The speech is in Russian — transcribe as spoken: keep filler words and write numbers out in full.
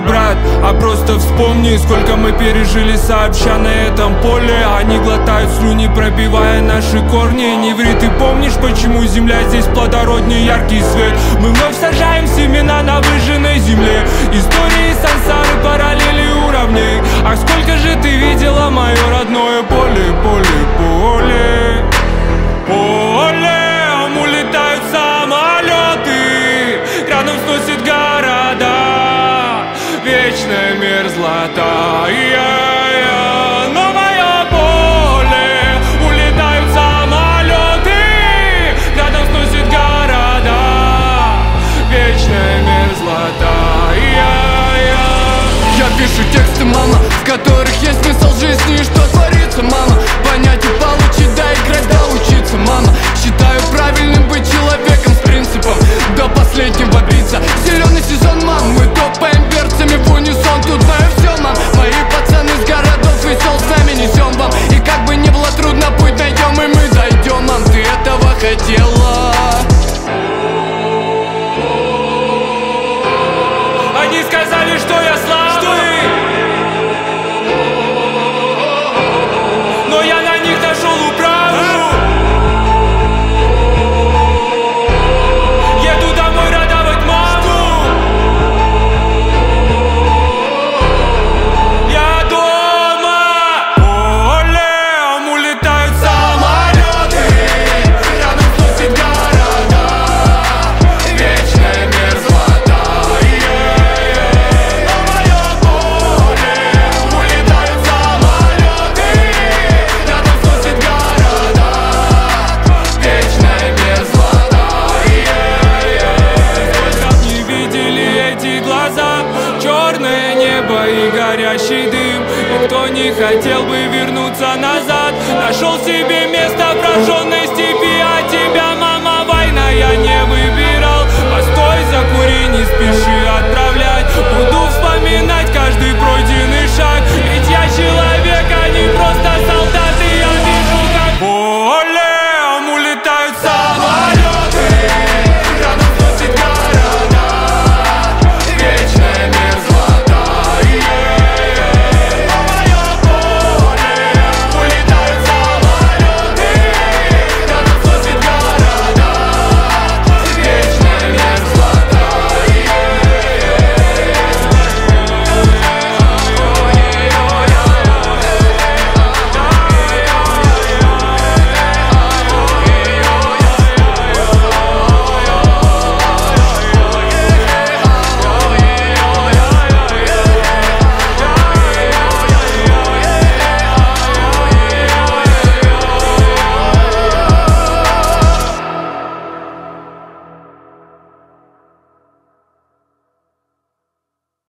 брат, а просто вспомни, сколько мы пережили сообща на этом поле. Они глотают слюни, пробивая наши корни. Не ври, ты помнишь, почему земля здесь плодороднее, яркий свет? Мы вновь сажаем семена на выжженной земле. Истории сансары, параллели уровней. А сколько же ты видела мое родное поле, поле, поле, поле. Улетают самолеты, рядом сносит города. Вечная мерзлота, я-я. Но мое поле, улетают самолеты, рядом сносит города. Вечная мерзлота, я-я. Я пишу тексты, мама, в которых есть смысл жизни и что творится, мама. Понять и получить, да играть, да учиться, мама. Считаю правильным быть человеком с принципом, до последнего биться. Зеленый сезон, мам, мы топаем перцами в унисон. Тут знаю все, мам, мои пацаны с городов весел с нами несем вам. И как бы не было трудно, путь найдем и мы дойдем, мам. Ты этого хотела? Они сказали, что я слабый, но я на них нашел управу. Еду домой радовать маму. Я дома. Полем улетают самолеты, рядом сносит города. Вечная мерзлота, на мое поле улетают самолеты, рядом сносит города. Вечная мерзлота, сколько б не видели эти глаза, черное небо и горящий дым. Никто не хотел бы вернуться назад, нашел себе место в прожженной степи. А тебя, мама, война, я не выбирал. Постой, закури, не спеши отправлять. Буду вспоминать каждый пройденный